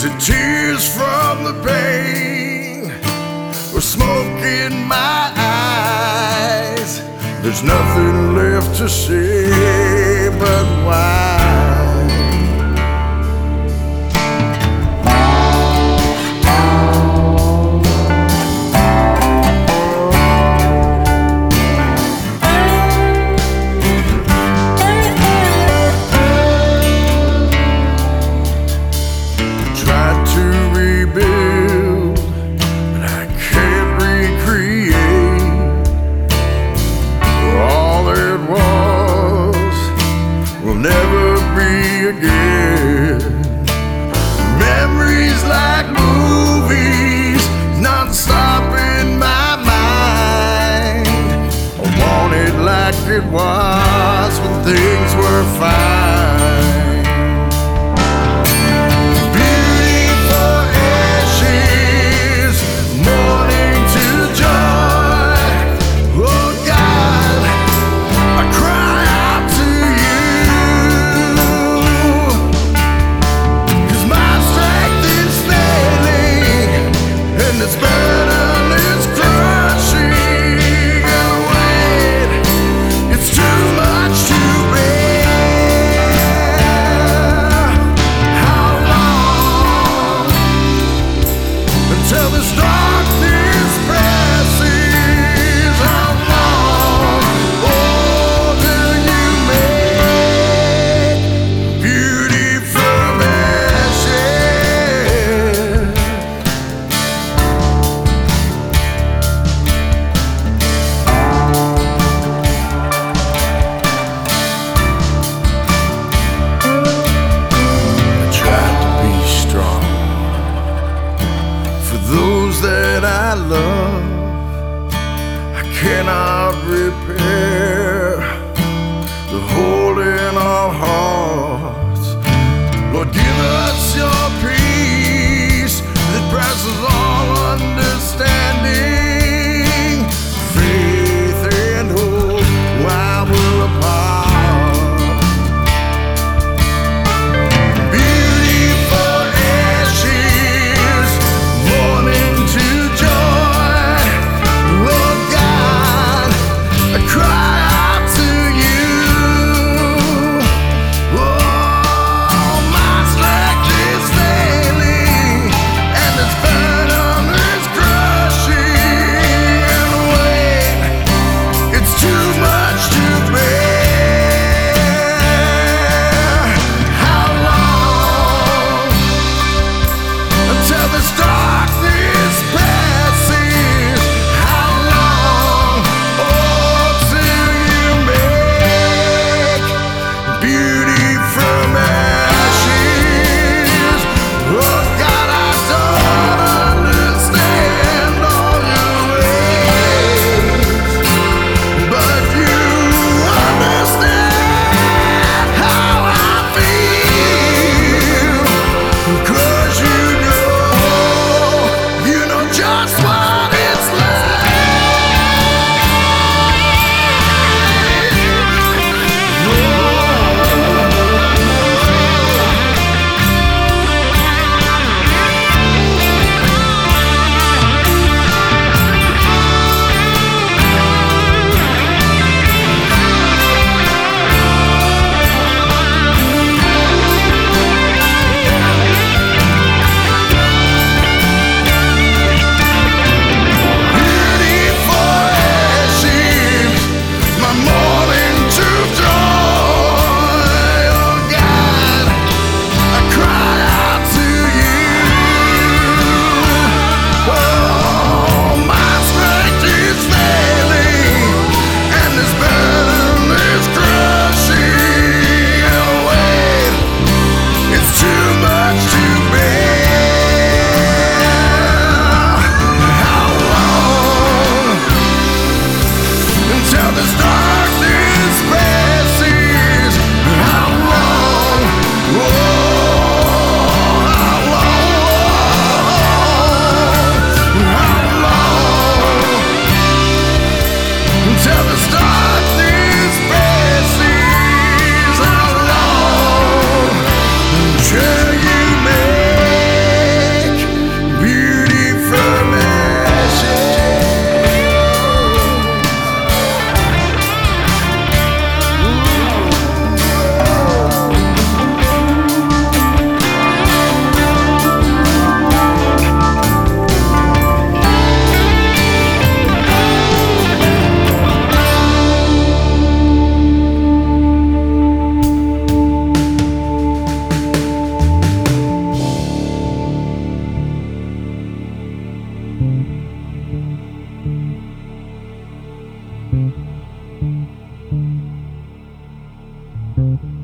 Is it tears from the pain or smoke in my eyes? There's nothing left to say but why. Again. Memories like movies, non-stop in my mind. I want it like it was when things were fine. Beauty for ashes, mourning to joy. Oh God, I cry out to this burden is crushing away. It's too much to bear. How long until this darkness passes? How long, oh, till you make beauty from ashes? Those that I love, I cannot repair the hole in our hearts. Lord, give us your peace that passes all understanding. Faith and hope while we're apart. you.